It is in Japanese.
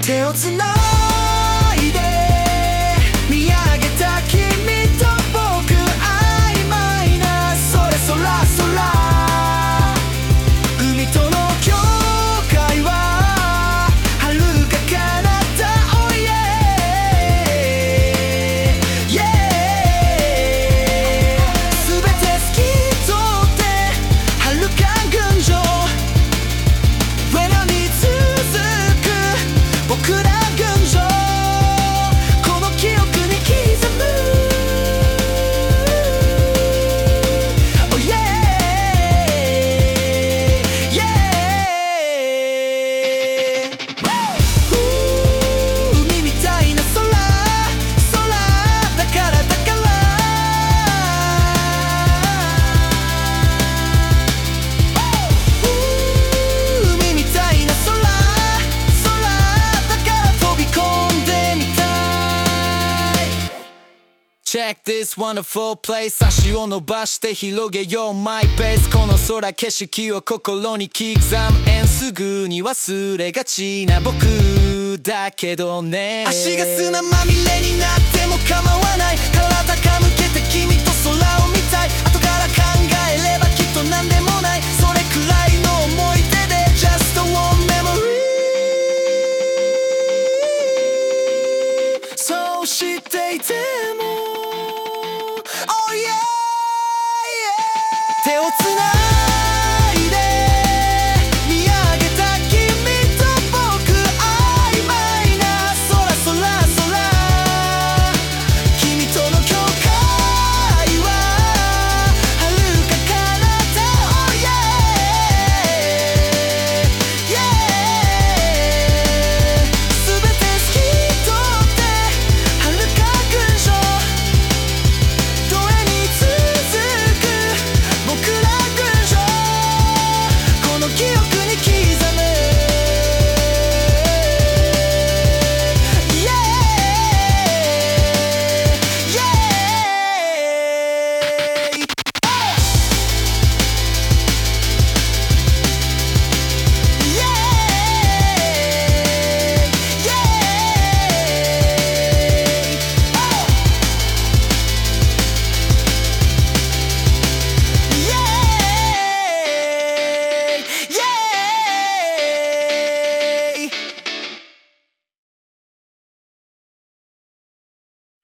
手をつないで見上げた君と僕曖昧なそれそらそら海との境界は遥か彼方 Oh yeah Yeah 全て透き通って遥か群青上野に続く僕ら群青この記憶に刻む Oh yeah Yeah 海みたいな空だから海みたいな空だから飛び込んでみたい Check this wonderful place 足を伸ばして広げようマイペースこの空景色を心に刻むすぐに忘れがちな僕だけどね足が砂まみれになっても構わない体傾けて君と空を見たい後から考えればきっと何でもないそれくらいの思い出で Just one memory そうしていても Oh yeah, yeah 手をつない